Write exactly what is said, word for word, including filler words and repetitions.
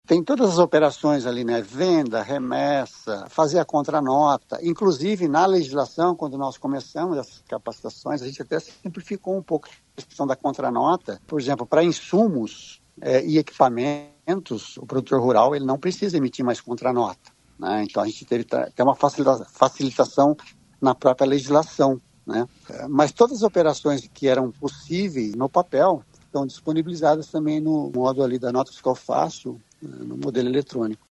tem todas as operações ali, né? Venda, remessa, fazer a contranota. Inclusive, na legislação, quando nós começamos essas capacitações, a gente até simplificou um pouco a questão da contranota. Por exemplo, para insumos é, e equipamentos, o produtor rural ele não precisa emitir mais contranota, né? Então, a gente teve até uma facilita- facilitação na própria legislação, né? Mas todas as operações que eram possíveis no papel estão disponibilizadas também no modo ali da nota fiscal fácil, no modelo eletrônico.